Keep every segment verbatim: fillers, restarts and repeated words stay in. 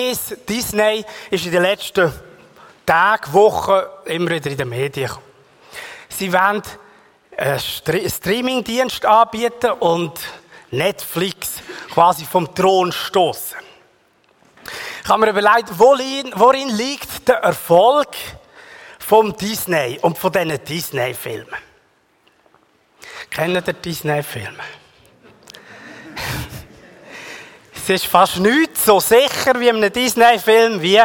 Disney ist in den letzten Tagen, Wochen immer wieder in den Medien gekommen. Sie wollen einen Streamingdienst anbieten und Netflix quasi vom Thron stoßen. Ich habe mir überlegt, worin, worin liegt der Erfolg vom Disney und von diesen Disney-Filmen? Kennen ihr Disney-Filme? Es ist fast nichts so sicher wie in einem Disney-Film wie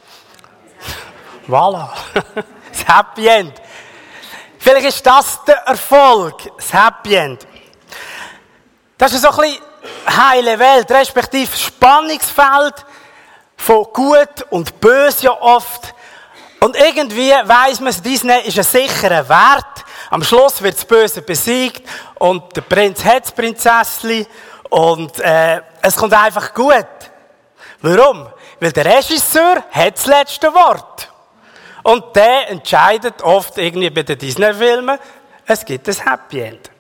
voilà, das Happy End. Vielleicht ist das der Erfolg, das Happy End. Das ist so ein bisschen heile Welt, respektive Spannungsfeld von Gut und Böse ja oft. Und irgendwie weiss man, Disney ist ein sicherer Wert. Am Schluss wird das Böse besiegt und der Prinz hat das Prinzessli und äh, es kommt einfach gut. Warum? Weil der Regisseur hat das letzte Wort. Und der entscheidet oft irgendwie bei den Disney-Filmen, es gibt ein Happy End.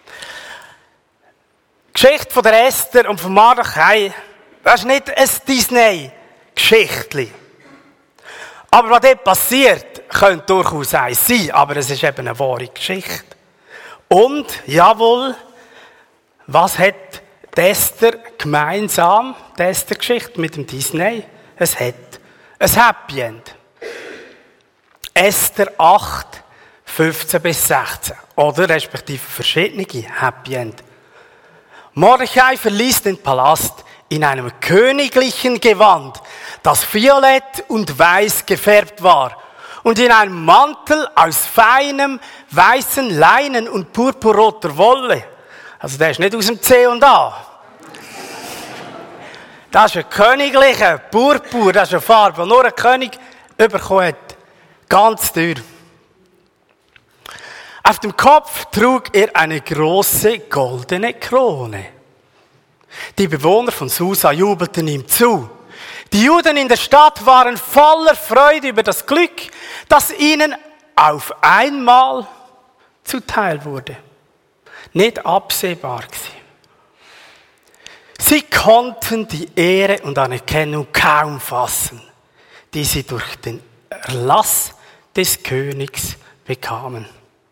Die Geschichte von der Esther und von Mordechai, das ist nicht ein Disney-Geschichtli. Aber was dort passiert, könnte durchaus eins sein, aber es ist eben eine wahre Geschichte. Und, jawohl, was hat die Esther gemeinsam, die Esther-Geschichte mit dem Disney? Es hat ein Happy End. Esther acht, fünfzehn bis sechzehn. Oder respektive verschiedene Happy End. Mordechai verließ den Palast in einem königlichen Gewand, das violett und weiß gefärbt war, und in einem Mantel aus feinem, weißen Leinen und purpurroter Wolle. Also der ist nicht aus dem C und A. Das ist ein königlicher Purpur, das ist eine Farbe, die nur ein König bekommen hat. Ganz teuer. Auf dem Kopf trug er eine große goldene Krone. Die Bewohner von Susa jubelten ihm zu. Die Juden in der Stadt waren voller Freude über das Glück, das ihnen auf einmal zuteil wurde. Nicht absehbar gewesen. Sie konnten die Ehre und Anerkennung kaum fassen, die sie durch den Erlass des Königs bekamen.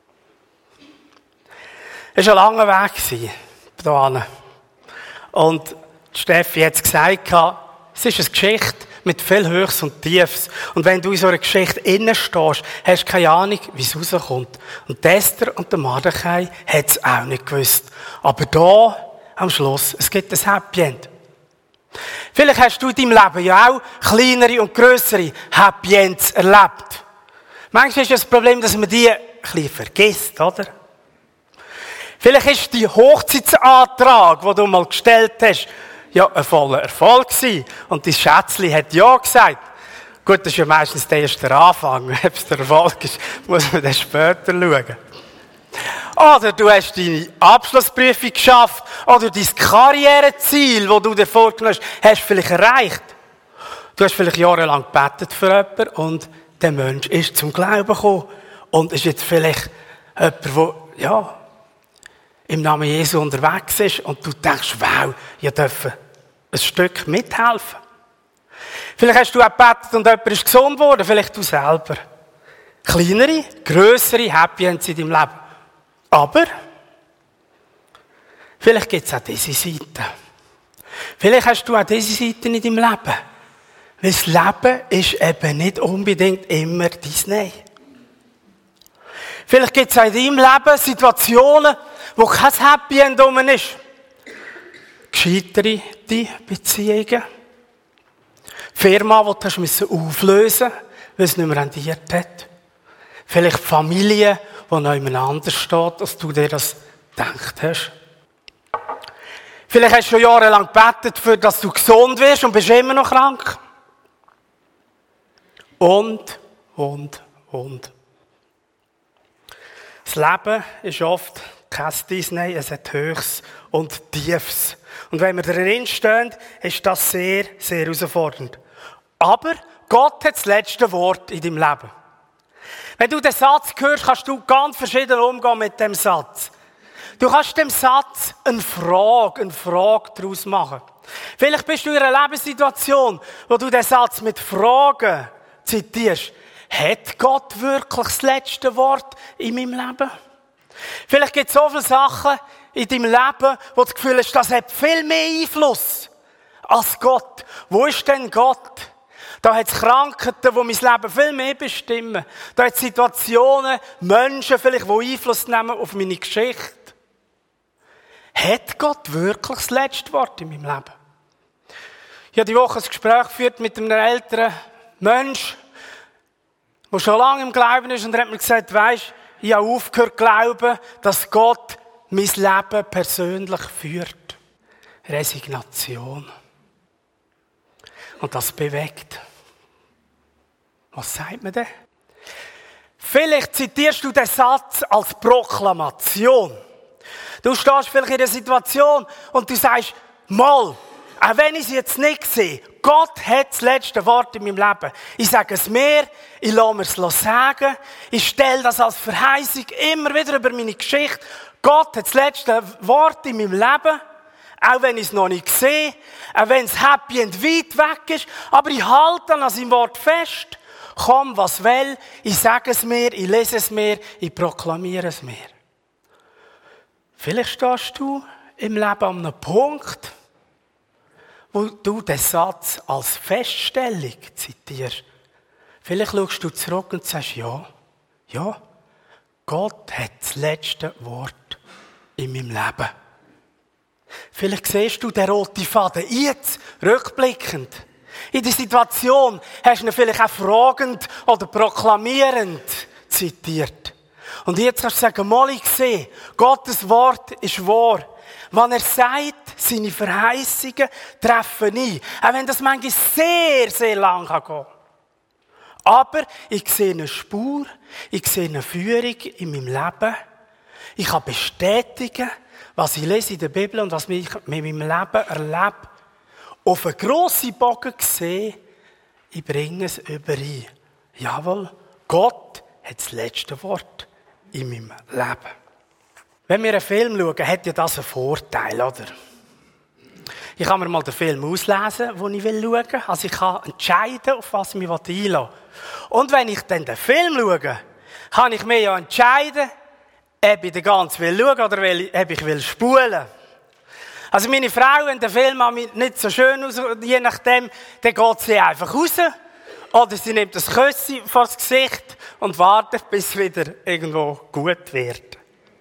Es war ein langer Weg hierhin. Und Steffi hat es gesagt, es ist eine Geschichte mit viel Höchst und Tiefs. Und wenn du in so einer Geschichte innen stehst, hast du keine Ahnung, wie es rauskommt. Und Esther und der Mordechai hat es auch nicht gewusst. Aber da, am Schluss, es gibt ein Happy End. Vielleicht hast du in deinem Leben ja auch kleinere und grössere Happy Ends erlebt. Manchmal ist das Problem, dass man die ein bisschen vergisst, oder? Vielleicht ist der Hochzeitsantrag, den du mal gestellt hast, ja ein voller Erfolg gewesen. Und dein Schätzchen hat ja gesagt. Gut, das ist ja meistens der erste Anfang. Ob es der Erfolg ist, muss man dann später schauen. Oder du hast deine Abschlussprüfung geschafft. Oder dein Karriereziel, das du dir vorgenommen hast, hast du vielleicht erreicht. Du hast vielleicht jahrelang gebetet für jemanden und der Mensch ist zum Glauben gekommen. Und ist jetzt vielleicht jemand, der, ja, im Namen Jesu unterwegs ist und du denkst, wow, ihr dürft ein Stück mithelfen. Vielleicht hast du auch gebetet und jemand ist gesund worden, vielleicht du selber. Kleinere, grössere Happy Ends in deinem Leben. Aber vielleicht gibt es auch diese Seite. Vielleicht hast du auch diese Seite in deinem Leben. Weil das Leben ist eben nicht unbedingt immer Disney. Vielleicht gibt es auch in deinem Leben Situationen, wo kein Happy End rum ist. Gescheiterte Beziehungen. Firma, die du hast auflösen musst, weil es nicht mehr rendiert hat. Vielleicht Familie, die noch jemand anders steht, als du dir das gedacht hast. Vielleicht hast du schon jahrelang gebetet, für dass du gesund wirst und bist immer noch krank. Und, und, und. Das Leben ist oft kein Disney, es hat Höchst und Tiefs. Und wenn wir darin stehen, ist das sehr, sehr herausfordernd. Aber Gott hat das letzte Wort in deinem Leben. Wenn du den Satz hörst, kannst du ganz verschieden umgehen mit dem Satz. Du kannst dem Satz eine Frage, eine Frage daraus machen. Vielleicht bist du in einer Lebenssituation, wo du den Satz mit Fragen zitierst. Hat Gott wirklich das letzte Wort in meinem Leben? Vielleicht gibt es so viele Sachen in deinem Leben, wo du das Gefühl hast, das hat viel mehr Einfluss als Gott. Wo ist denn Gott? Da hat es Krankheiten, die mein Leben viel mehr bestimmen. Da hat es Situationen, Menschen vielleicht, die Einfluss nehmen auf meine Geschichte. Hat Gott wirklich das letzte Wort in meinem Leben? Ich habe die Woche ein Gespräch geführt mit einem älteren Mensch, der schon lange im Glauben ist, und er hat mir gesagt, weisst, ich habe aufgehört zu glauben, dass Gott mein Leben persönlich führt. Resignation. Und das bewegt. Was sagt man denn? Vielleicht zitierst du den Satz als Proklamation. Du stehst vielleicht in einer Situation und du sagst, mal, auch wenn ich es jetzt nicht sehe, Gott hat das letzte Wort in meinem Leben. Ich sage es mir, ich lasse mir es sagen, ich stelle das als Verheißung immer wieder über meine Geschichte. Gott hat das letzte Wort in meinem Leben, auch wenn ich es noch nicht sehe, auch wenn es happy und weit weg ist, aber ich halte dann an seinem Wort fest. Komm, was will, ich sage es mir, ich lese es mir, ich proklamiere es mir. Vielleicht stehst du im Leben an einem Punkt, wo du den Satz als Feststellung zitierst. Vielleicht schaust du zurück und sagst, ja, ja, Gott hat das letzte Wort in meinem Leben. Vielleicht siehst du den roten Faden jetzt, rückblickend. In der Situation hast du ihn vielleicht auch fragend oder proklamierend zitiert. Und jetzt kannst du sagen, mal ich sehe, Gottes Wort ist wahr. Wenn er sagt, seine Verheißungen treffen ein. Auch wenn das manchmal sehr, sehr lang gehen kann. Aber ich sehe eine Spur, ich sehe eine Führung in meinem Leben. Ich kann bestätigen, was ich lese in der Bibel und was ich mit meinem Leben erlebe. Auf einen grossen Bogen gesehen, ich bringe es überein. Jawohl, Gott hat das letzte Wort in meinem Leben. Wenn wir einen Film schauen, hat ja das einen Vorteil, oder? Ich kann mir mal den Film auslesen, den ich schauen will. Also ich kann entscheiden, auf was ich mich einlassen will. Und wenn ich dann den Film schaue, kann ich mir ja entscheiden, ob ich den ganz will schauen oder ob ich will spulen. Also meine Frau, wenn der Film nicht so schön aus, je nachdem, dann geht sie einfach raus. Oder sie nimmt das Küssi vor das Gesicht und wartet, bis es wieder irgendwo gut wird.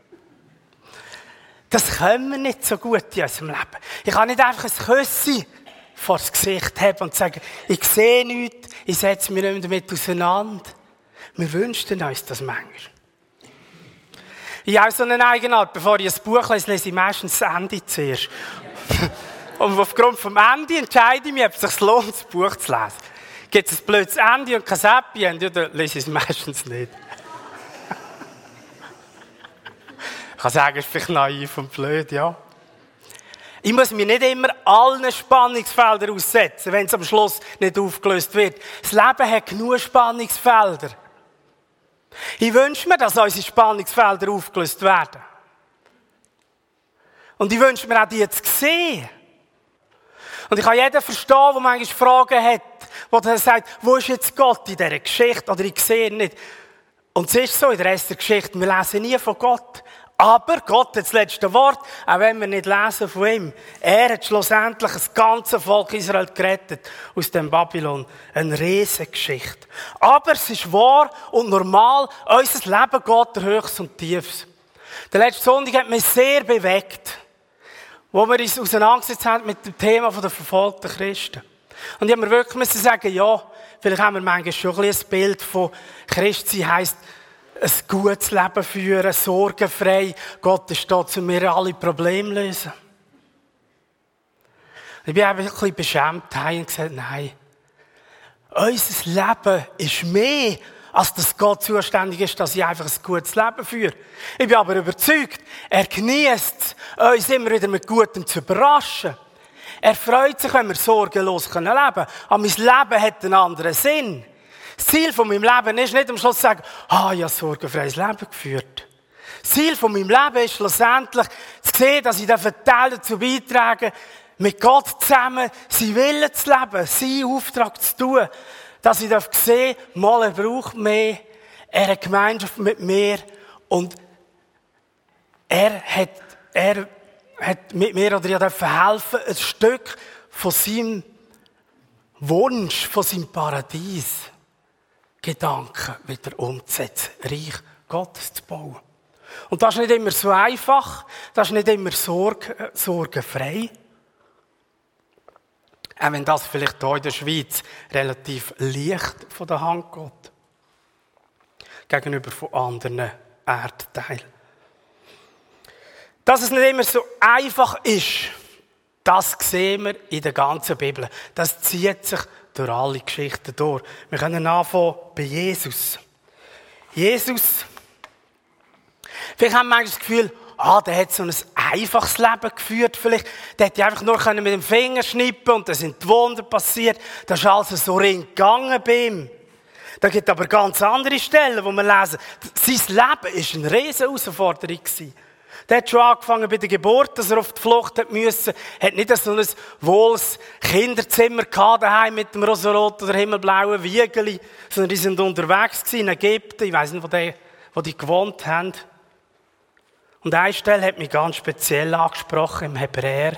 Das können wir nicht so gut in unserem Leben. Ich kann nicht einfach ein Küssi vor das Gesicht haben und sagen, ich sehe nichts, ich setze mich nicht mehr damit auseinander. Wir wünschen uns das manchmal. Ich habe so eine Eigenart, bevor ich ein Buch lese, lese ich meistens das Ende zuerst. Und aufgrund vom Ende entscheide ich mich, ob es sich lohnt, das Buch zu lesen. Gibt es ein blödes Ende und kein Happy End, dann lese ich es meistens nicht. Ich kann sagen, es ist vielleicht naiv und blöd, ja. Ich muss mich nicht immer allen Spannungsfeldern aussetzen, wenn es am Schluss nicht aufgelöst wird. Das Leben hat genug Spannungsfelder. Ich wünsche mir, dass unsere Spannungsfelder aufgelöst werden. Und ich wünsche mir auch, die zu sehen. Und ich kann jeden verstehen, der manchmal Fragen hat, wo der sagt, wo ist jetzt Gott in dieser Geschichte? Oder ich sehe ihn nicht. Und es ist so in der Rest der Geschichte, wir lesen nie von Gott. Aber Gott hat das letzte Wort, auch wenn wir nicht lesen von ihm. Er hat schlussendlich das ganze Volk Israel gerettet aus dem Babylon. Eine Riesengeschichte. Aber es ist wahr und normal, unser Leben geht der Höchst und Tiefs. Der letzte Sonntag hat mich sehr bewegt, wo wir uns auseinandergesetzt haben mit dem Thema der verfolgten Christen. Und ich habe mir wirklich sagen, ja, vielleicht haben wir manchmal schon ein bisschen ein Bild von Christsein heisst, ein gutes Leben führen, sorgenfrei. Gott ist da, um mir alle Probleme lösen. Ich bin einfach ein bisschen beschämt und gesagt, nein. Unser Leben ist mehr, als dass Gott zuständig ist, dass ich einfach ein gutes Leben führe. Ich bin aber überzeugt, er genießt es, uns immer wieder mit Gutem zu überraschen. Er freut sich, wenn wir sorgenlos leben können. Aber mein Leben hat einen anderen Sinn. Das Ziel von meinem Leben ist nicht am Schluss zu sagen, ah, ich habe ein sorgenfreies Leben geführt. Das Ziel von meinem Leben ist schlussendlich zu sehen, dass ich den Teil dazu beitrage, mit Gott zusammen seinen Willen zu leben, seinen Auftrag zu tun, dass ich sehen darf, mal, er braucht mehr, er hat Gemeinschaft mit mir und er hat, er hat mit mir oder ich durfte helfen, ein Stück von seinem Wunsch, von seinem Paradies, Gedanken wieder umzusetzen, Reich Gottes zu bauen. Und das ist nicht immer so einfach, das ist nicht immer sorg, sorgenfrei. Auch wenn das vielleicht hier in der Schweiz relativ leicht von der Hand geht. Gegenüber von anderen Erdteilen. Dass es nicht immer so einfach ist, das sehen wir in der ganzen Bibel. Das zieht sich durch alle Geschichten durch. Wir können anfangen bei Jesus. Jesus, vielleicht haben wir manchmal das Gefühl, ah, der hat so ein einfaches Leben geführt. Vielleicht, der hätte einfach nur mit dem Finger schnippen und da sind die Wunder passiert. Das ist also so gegangen bei ihm. Da gibt aber ganz andere Stellen, wo wir lesen, sein Leben war eine riesige Herausforderung. Der hat schon angefangen bei der Geburt, dass er auf die Flucht hat müssen. Er hat nicht so ein wohles Kinderzimmer gehabt, daheim mit dem rosarot oder himmelblauen Wiegeli, sondern die sind unterwegs gewesen in Ägypten. Ich weiss nicht, wo die, wo die gewohnt haben. Und eine Stelle hat mich ganz speziell angesprochen im Hebräer.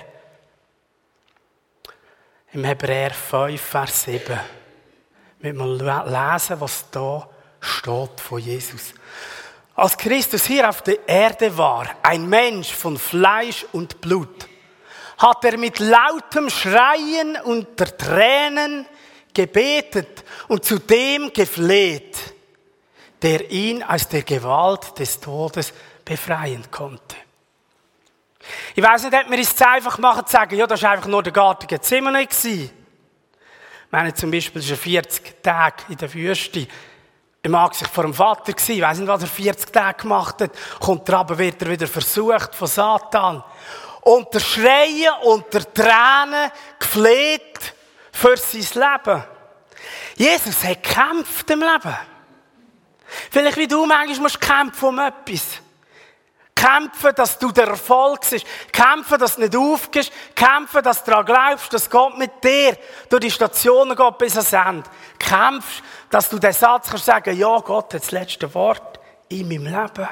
Im Hebräer fünf, Vers sieben. Mit mal lesen, was da steht von Jesus. Als Christus hier auf der Erde war, ein Mensch von Fleisch und Blut, hat er mit lautem Schreien unter Tränen gebetet und zu dem gefleht, der ihn aus der Gewalt des Todes befreien konnte. Ich weiss nicht, ob wir es zu einfach machen, zu sagen, ja, das war einfach nur der Garten Gethsemane gewesen. Ich meine zum Beispiel, es ist vierzig Tage in der Wüste. Er mag sich vor dem Vater gewesen. Ich weiss nicht, was er vierzig Tage gemacht hat. Kommt er runter, wird er wieder versucht von Satan. Unter Schreien, unter Tränen, gefleht für sein Leben. Jesus hat gekämpft im Leben. Vielleicht wie du manchmal musst kämpfen um etwas. Kämpfen, dass du der Erfolg bist. Kämpfen, dass du nicht aufgehst. Kämpfen, dass du daran glaubst, dass Gott mit dir durch die Stationen geht bis ans Ende. Kämpfst, dass du den Satz kannst sagen, ja, Gott hat das letzte Wort in meinem Leben.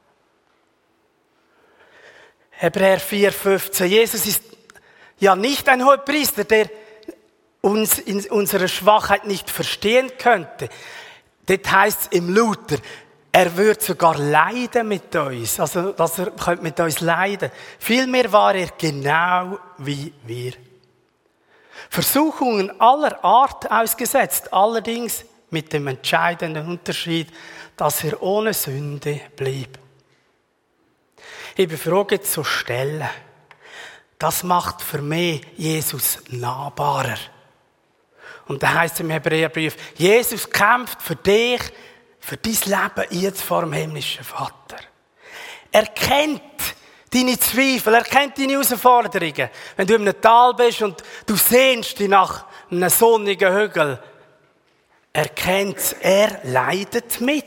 Hebräer vier, fünfzehn. Jesus ist ja nicht ein Hohepriester, der uns in unserer Schwachheit nicht verstehen könnte. Das heisst im Luther, er würde sogar leiden mit uns. Also, dass er könnte mit uns leiden. Vielmehr war er genau wie wir. Versuchungen aller Art ausgesetzt, allerdings mit dem entscheidenden Unterschied, dass er ohne Sünde blieb. Ich befrage jetzt so Stellen. Das macht für mich Jesus nahbarer. Und da heißt es im Hebräerbrief, Jesus kämpft für dich, für dein Leben jetzt vor dem himmlischen Vater. Er kennt deine Zweifel, er kennt deine Herausforderungen. Wenn du in einem Tal bist und du sehnst dich nach einem sonnigen Hügel, er kennt es, er leidet mit.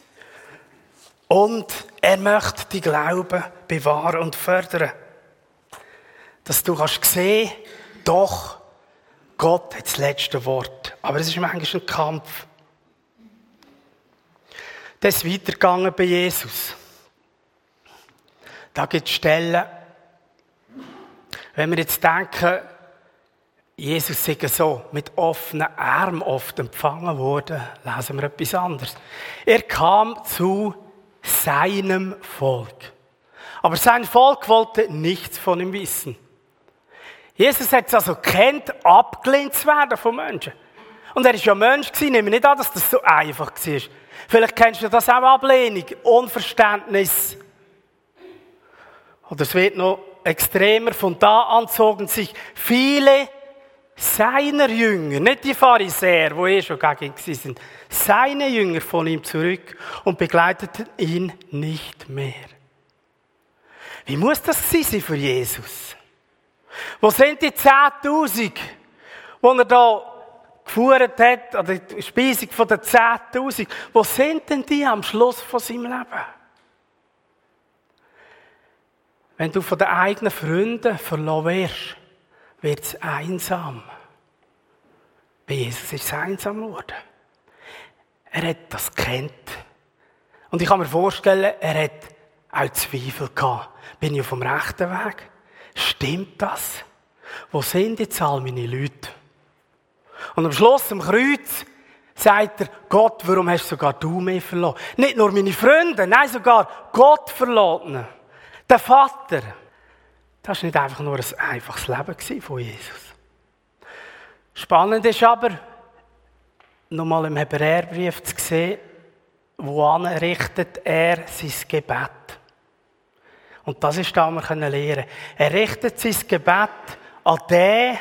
Und er möchte die Glauben bewahren und fördern. Dass du kannst sehen, doch, Gott hat das letzte Wort. Aber es ist manchmal ein Kampf. Das ist weitergegangen bei Jesus. Da gibt es Stellen, wenn wir jetzt denken, Jesus sei so mit offenen Armen oft empfangen worden, lesen wir etwas anderes. Er kam zu seinem Volk. Aber sein Volk wollte nichts von ihm wissen. Jesus hat es also gekannt, abgelehnt zu werden von Menschen. Und er war ja Mensch gewesen, nehme nicht an, dass das so einfach war. Vielleicht kennst du das auch, Ablehnung, Unverständnis. Oder es wird noch extremer. Von da an zogen sich viele seiner Jünger, nicht die Pharisäer, die eh schon gegen ihn waren, seine Jünger von ihm zurück und begleiteten ihn nicht mehr. Wie muss das sein für Jesus? Wo sind die zehntausend, die er da geführt hat, oder die Speisung von den zehntausend? Wo sind denn die am Schluss von seinem Leben? Wenn du von den eigenen Freunden verloren wirst, wird es einsam. Bei Jesus ist es einsam geworden. Er hat das gekannt. Und ich kann mir vorstellen, er hat auch Zweifel gehabt. Bin ich auf dem rechten Weg? Stimmt das? Wo sind jetzt all meine Leute? Und am Schluss, am Kreuz, sagt er, Gott, warum hast sogar du mich verloren? Nicht nur meine Freunde, nein, sogar Gott verloren. Der Vater. Das war nicht einfach nur ein einfaches Leben von Jesus. Spannend ist aber, nochmal im Hebräerbrief zu sehen, woan richtet er sein Gebet. Und das ist da, was wir lernen können. Er richtet sein Gebet an den,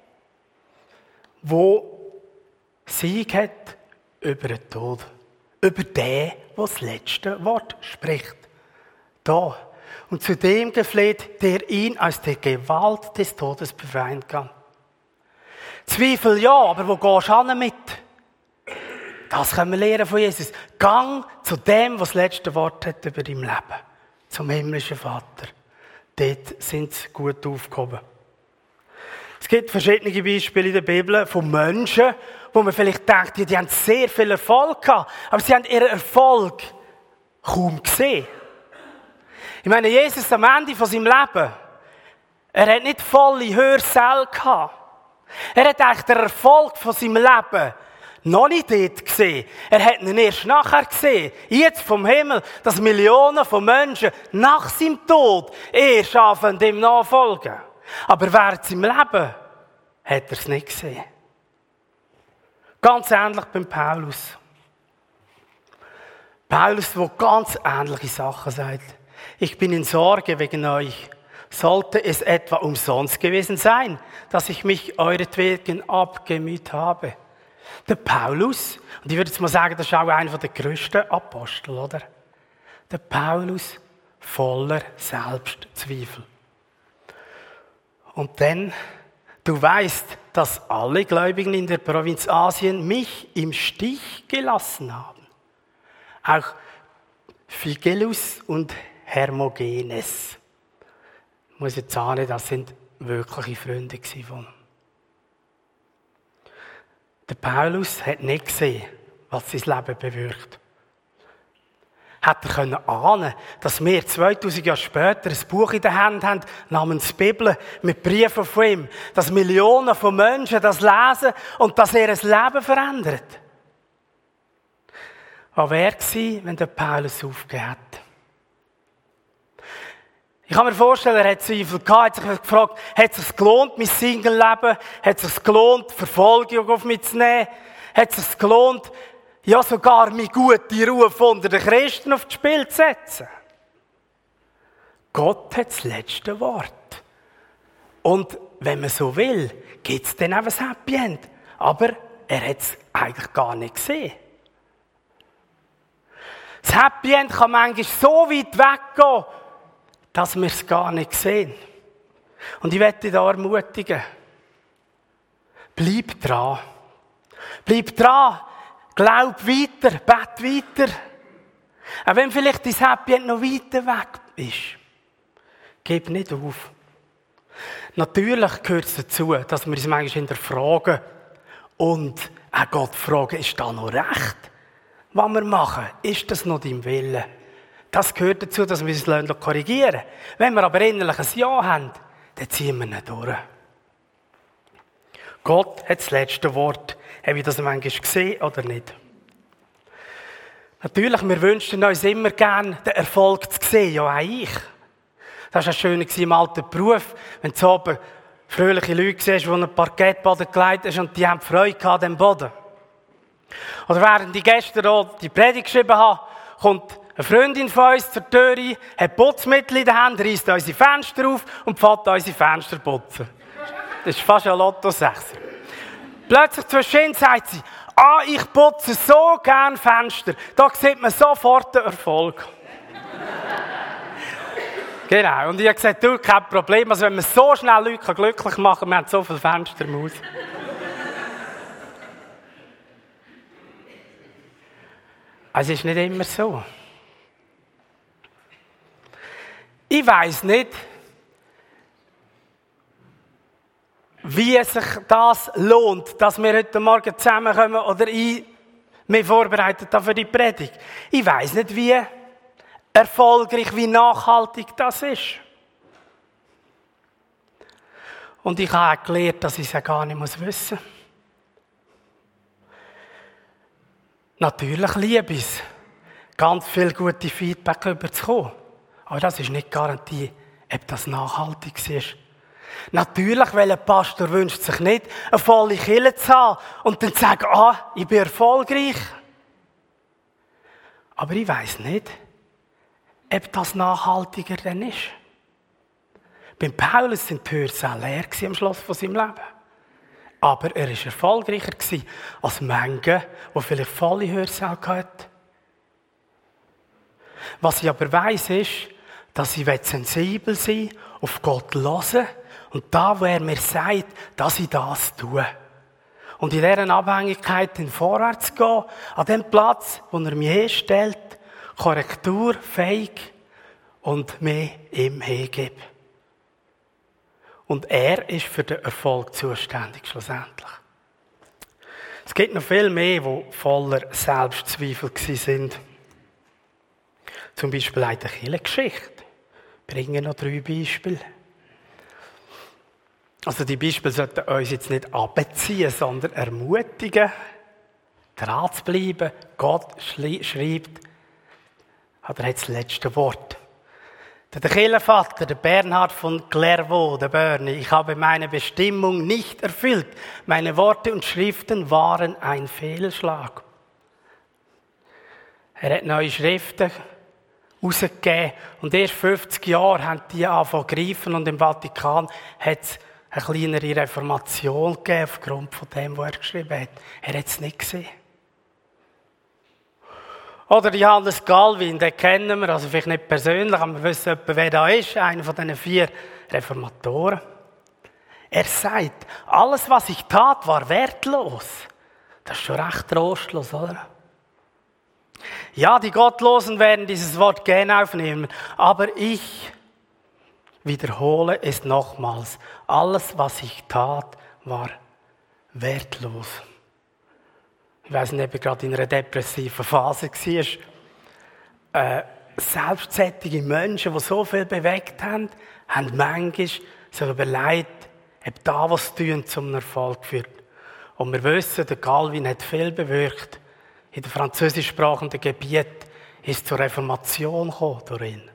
der Sieg hat über den Tod. Über den, der das letzte Wort spricht. Da. Und zu dem gefleht, der ihn aus der Gewalt des Todes befreien kann. Zweifel ja, aber wo gehst du hin mit? Das können wir lernen von Jesus. Gang zu dem, was das letzte Wort hat über dein Leben. Zum himmlischen Vater. Dort sind sie gut aufgehoben. Es gibt verschiedene Beispiele in der Bibel von Menschen, wo man vielleicht denkt, die, die haben sehr viel Erfolg gehabt, aber sie haben ihren Erfolg kaum gesehen. Ich meine, Jesus am Ende von seinem Leben, er hat nicht volle Hörsäle gehabt. Er hat eigentlich den Erfolg von seinem Leben noch nicht dort gesehen. Er hat ihn erst nachher gesehen. Jetzt vom Himmel, dass Millionen von Menschen nach seinem Tod erst anfangen, ihm nachfolgen. Aber während seinem Leben hat er es nicht gesehen. Ganz ähnlich beim Paulus. Paulus, der ganz ähnliche Sachen sagt. Ich bin in Sorge wegen euch. Sollte es etwa umsonst gewesen sein, dass ich mich euretwegen abgemüht habe? Der Paulus, und ich würde jetzt mal sagen, das ist auch einer der grössten Apostel, oder? Der Paulus voller Selbstzweifel. Und dann, du weißt, dass alle Gläubigen in der Provinz Asien mich im Stich gelassen haben. Auch Phygelus und Hermogenes. Ich muss jetzt sagen, das sind wirkliche Freunde von ihm. Der Paulus hat nicht gesehen, was sein Leben bewirkt. Hat er können ahnen, dass wir zweitausend Jahre später ein Buch in der Hand haben, namens Bibel, mit Briefen von ihm, dass Millionen von Menschen das lesen und dass er ein Leben verändert. Aber wer war, wenn der Paulus aufgegeben hat? Ich kann mir vorstellen, er hat Zweifel gehabt, hat sich gefragt, hat es sich gelohnt, mein Single-Leben? Hat es sich gelohnt, Verfolgung auf mich zu nehmen? Hat es sich gelohnt, ja sogar meine gute Ruf unter den Christen aufs Spiel zu setzen? Gott hat das letzte Wort. Und wenn man so will, gibt es dann auch ein Happy End. Aber er hat es eigentlich gar nicht gesehen. Das Happy End kann manchmal so weit weggehen, dass wir es gar nicht sehen. Und ich möchte dich da ermutigen. Bleib dran. Bleib dran. Glaub weiter. Bet weiter. Auch wenn vielleicht dein Happy End noch weiter weg ist. Gib nicht auf. Natürlich gehört es dazu, dass wir uns manchmal hinterfragen und auch Gott fragen, ist da noch recht? Was wir machen, ist das noch dein Wille? Das gehört dazu, dass wir uns korrigieren lassen. Wenn wir aber innerlich ein Ja haben, dann ziehen wir nicht durch. Gott hat das letzte Wort. Habe ich das manchmal gesehen oder nicht? Natürlich, wir wünschen uns immer gerne, den Erfolg zu sehen. Ja, auch ich. Das war schön im alten Beruf, wenn du so oben fröhliche Leute siehst, die einen Parkettboden gelegt haben und die haben Freude an diesem Boden. Oder während ich gestern auch die Predigt geschrieben habe, kommt eine Freundin von uns zur Tür rein, hat Putzmittel in der Hand, reißt unsere Fenster auf und fährt unsere Fenster putzen. Das ist fast ein Lotto sechs. Plötzlich zwischen sagt sie, ah, ich putze so gern Fenster. Da sieht man sofort den Erfolg. Genau. Und ich habe gesagt, du, kein Problem. Also wenn man so schnell Leute glücklich machen kann, wir haben so viele Fenster im Haus. Es ist nicht immer so. Ich weiss nicht, wie sich das lohnt, dass wir heute Morgen zusammenkommen oder ich mich vorbereitet habe für die Predigt. Ich weiss nicht, wie erfolgreich, wie nachhaltig das ist. Und ich habe auch gelernt, dass ich es ja gar nicht wissen muss. Natürlich liebe ich es, ganz viel gute Feedback überzukommen. Aber das ist nicht Garantie, ob das nachhaltig ist. Natürlich, weil ein Pastor wünscht sich nicht, eine volle Kirche zu haben und dann zu sagen, ah, ich bin erfolgreich. Aber ich weiss nicht, ob das nachhaltiger denn ist. Beim Paulus sind die Hörsäle leer am Schluss von seinem Leben. Aber er war erfolgreicher als manche, die vielleicht volle Hörsäle hatten. Was ich aber weiss, ist, dass ich sensibel sein will, auf Gott hören und da, wo er mir sagt, dass ich das tue. Und in dieser Abhängigkeit in vorwärts gehen, an dem Platz, wo er mich hinstellt, korrekturfähig und mir ihm hingebe. Und er ist für den Erfolg zuständig, schlussendlich. Es gibt noch viel mehr, die voller Selbstzweifel sind. Zum Beispiel eine Kirchengeschichte. Ich bringe noch drei Beispiele. Also die Beispiele sollten uns jetzt nicht abziehen, sondern ermutigen, dran zu bleiben. Gott schreibt, hat er jetzt das letzte Wort. Der Kirchenvater, der Bernhard von Clairvaux, der Berni, ich habe meine Bestimmung nicht erfüllt. Meine Worte und Schriften waren ein Fehlschlag. Er hat neue Schriften rausgegeben und erst fünfzig Jahre haben die angefangen zu greifen und im Vatikan hat es eine kleinere Reformation gegeben aufgrund von dem, was er geschrieben hat. Er hat es nicht gesehen. Oder Johannes Calvin, den kennen wir, also vielleicht nicht persönlich, aber wir wissen etwa, wer da ist, einer von diesen vier Reformatoren. Er sagt, alles, was ich tat, war wertlos. Das ist schon recht trostlos, oder? Ja, die Gottlosen werden dieses Wort gerne aufnehmen, aber ich wiederhole es nochmals. Alles, was ich tat, war wertlos. Ich weiss nicht, ob er gerade in einer depressiven Phase war. Äh, selbstsättige Menschen, die so viel bewegt haben, haben manchmal sich überlegt, ob da was tun zum Erfolg führt. Und wir wissen, der Calvin hat viel bewirkt. In den französischsprachigen Gebiet ist es zur Reformation gekommen durch ihn.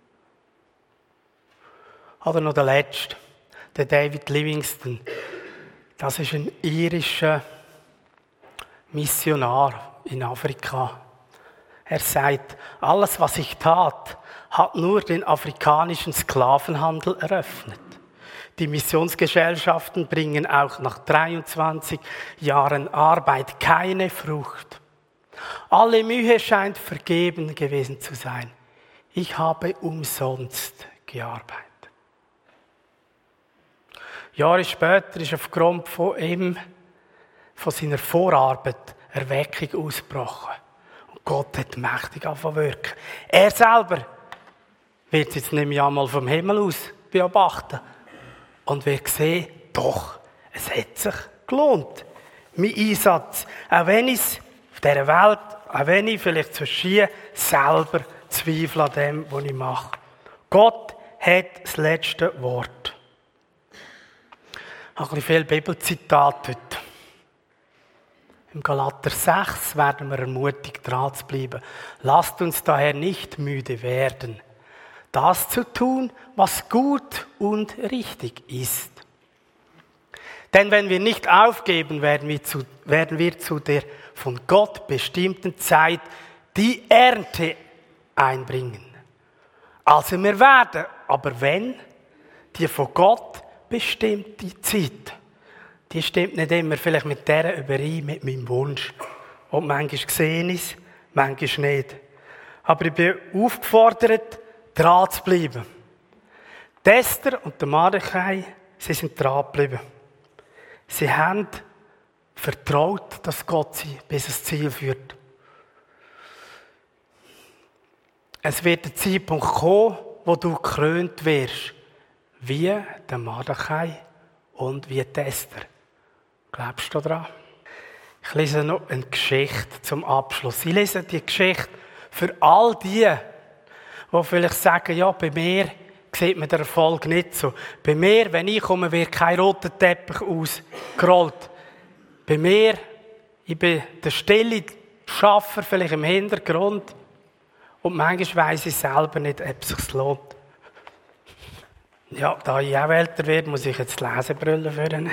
Oder noch der Letzte, der David Livingstone. Das ist ein irischer Missionar in Afrika. Er sagt, alles, was ich tat, hat nur den afrikanischen Sklavenhandel eröffnet. Die Missionsgesellschaften bringen auch nach dreiundzwanzig Jahren Arbeit keine Frucht. Alle Mühe scheint vergeben gewesen zu sein. Ich habe umsonst gearbeitet. Jahre später ist aufgrund von ihm, von seiner Vorarbeit, Erweckung ausgebrochen. Und Gott hat mächtig angefangen zu wirken. Er selber wird es jetzt nämlich einmal vom Himmel aus beobachten und wird sehen, doch, es hat sich gelohnt. Mein Einsatz, auch wenn ich es auf dieser Welt, auch wenn ich vielleicht zu Schien selber zweifle an dem, was ich mache. Gott hat das letzte Wort. Ich habe ein bisschen viele Bibelzitate heute. Im Galater sechs werden wir ermutigt, dran zu bleiben. Lasst uns daher nicht müde werden, das zu tun, was gut und richtig ist. Denn wenn wir nicht aufgeben, werden wir zu, werden wir zu der von Gott bestimmten Zeit die Ernte einbringen. Also wir werden, aber wenn, die von Gott bestimmte Zeit, die stimmt nicht immer vielleicht mit der überein, mit meinem Wunsch. Und manchmal sehe ich es, manchmal nicht. Aber ich bin aufgefordert, dran zu bleiben. Die Esther und der Mordechai, sie sind dran geblieben. Sie haben vertraut, dass Gott sie bis ans Ziel führt. Es wird ein Zeitpunkt kommen, wo du gekrönt wirst, wie der Mordechai und wie Esther. Glaubst du daran? Ich lese noch eine Geschichte zum Abschluss. Ich lese die Geschichte für all die, die vielleicht sagen, ja, bei mir sieht man den Erfolg nicht so. Bei mir, wenn ich komme, wird kein roter Teppich ausgerollt. Bei mir, ich bin der stille Schaffer, vielleicht im Hintergrund. Und manchmal weiss ich selber nicht, ob es sich lohnt. Ja, da ich auch älter werde, muss ich jetzt die Lesebrille führen.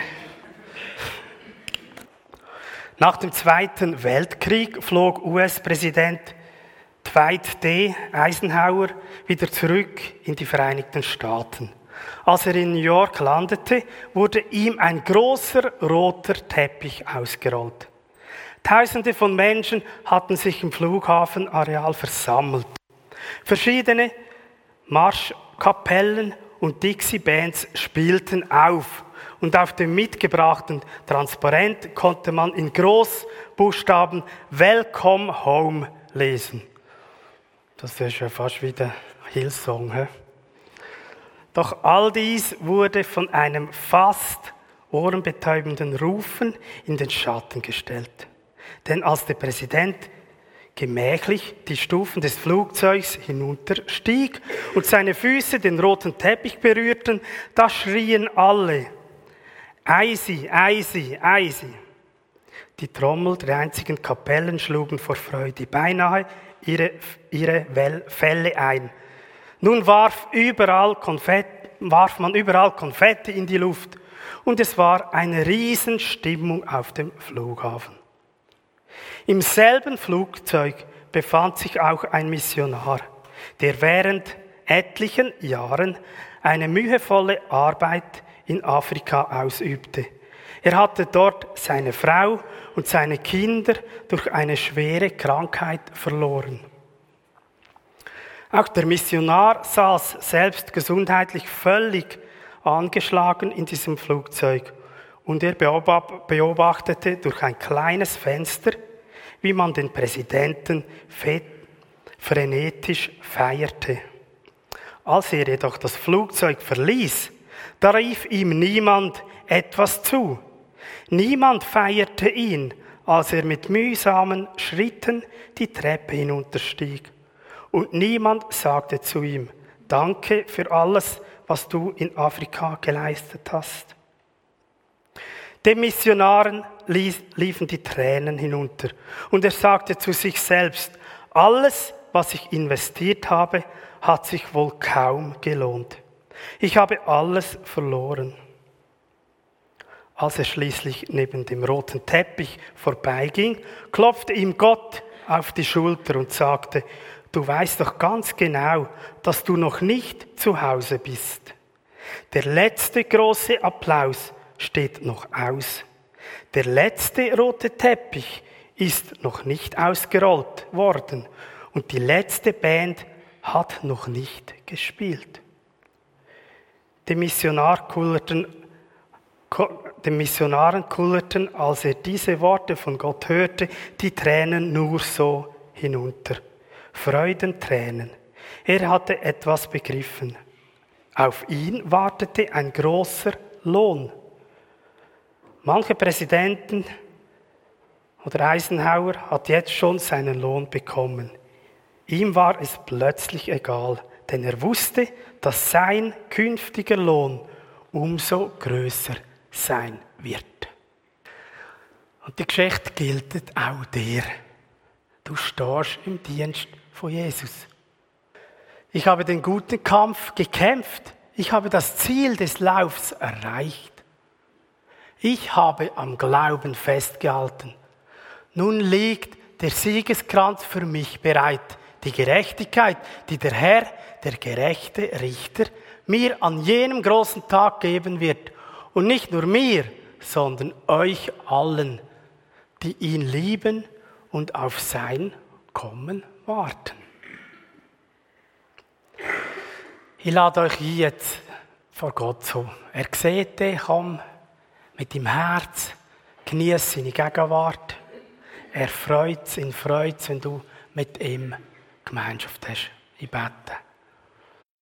Nach dem Zweiten Weltkrieg flog U S-Präsident Dwight D. Eisenhower wieder zurück in die Vereinigten Staaten. Als er in New York landete, wurde ihm ein großer roter Teppich ausgerollt. Tausende von Menschen hatten sich im Flughafenareal versammelt. Verschiedene Marschkapellen und Dixie-Bands spielten auf. Und auf dem mitgebrachten Transparent konnte man in Großbuchstaben Welcome Home lesen. Das ist ja fast wie der Hillsong. He? Doch all dies wurde von einem fast ohrenbetäubenden Rufen in den Schatten gestellt. Denn als der Präsident gemächlich die Stufen des Flugzeugs hinunterstieg und seine Füße den roten Teppich berührten, da schrien alle: Eisi, Eisi, Eisi. Die Trommel der einzigen Kapellen schlugen vor Freude beinahe ihre, ihre Felle ein. Nun warf, überall Konfetti, warf man überall Konfetti in die Luft und es war eine Riesenstimmung auf dem Flughafen. Im selben Flugzeug befand sich auch ein Missionar, der während etlichen Jahren eine mühevolle Arbeit in Afrika ausübte. Er hatte dort seine Frau und seine Kinder durch eine schwere Krankheit verloren. Auch der Missionar saß selbst gesundheitlich völlig angeschlagen in diesem Flugzeug und er beobachtete durch ein kleines Fenster, wie man den Präsidenten frenetisch feierte. Als er jedoch das Flugzeug verließ, da rief ihm niemand etwas zu. Niemand feierte ihn, als er mit mühsamen Schritten die Treppe hinunterstieg. Und niemand sagte zu ihm: Danke für alles, was du in Afrika geleistet hast. Dem Missionaren liefen die Tränen hinunter und er sagte zu sich selbst: Alles, was ich investiert habe, hat sich wohl kaum gelohnt. Ich habe alles verloren. Als er schließlich neben dem roten Teppich vorbeiging, klopfte ihm Gott auf die Schulter und sagte: Du weißt doch ganz genau, dass du noch nicht zu Hause bist. Der letzte große Applaus steht noch aus. Der letzte rote Teppich ist noch nicht ausgerollt worden und die letzte Band hat noch nicht gespielt. Die Missionar kullerten, den Missionaren kullerten, als er diese Worte von Gott hörte, die Tränen nur so hinunter. Freudentränen. Er hatte etwas begriffen. Auf ihn wartete ein großer Lohn. Manche Präsidenten oder Eisenhower hat jetzt schon seinen Lohn bekommen. Ihm war es plötzlich egal, denn er wusste, dass sein künftiger Lohn umso größer sein wird. Und die Geschichte gilt auch dir. Du stehst im Dienst von Jesus. Ich habe den guten Kampf gekämpft. Ich habe das Ziel des Laufs erreicht. Ich habe am Glauben festgehalten. Nun liegt der Siegeskranz für mich bereit. Die Gerechtigkeit, die der Herr, der gerechte Richter, mir an jenem großen Tag geben wird. Und nicht nur mir, sondern euch allen, die ihn lieben und auf sein Kommen warten. Ich lade euch ein jetzt vor Gott zu. Er sieht dich, komm mit dem Herz, genieß seine Gegenwart. Er freut es, ihn freut es, wenn du mit ihm Gemeinschaft hast. Ich bete.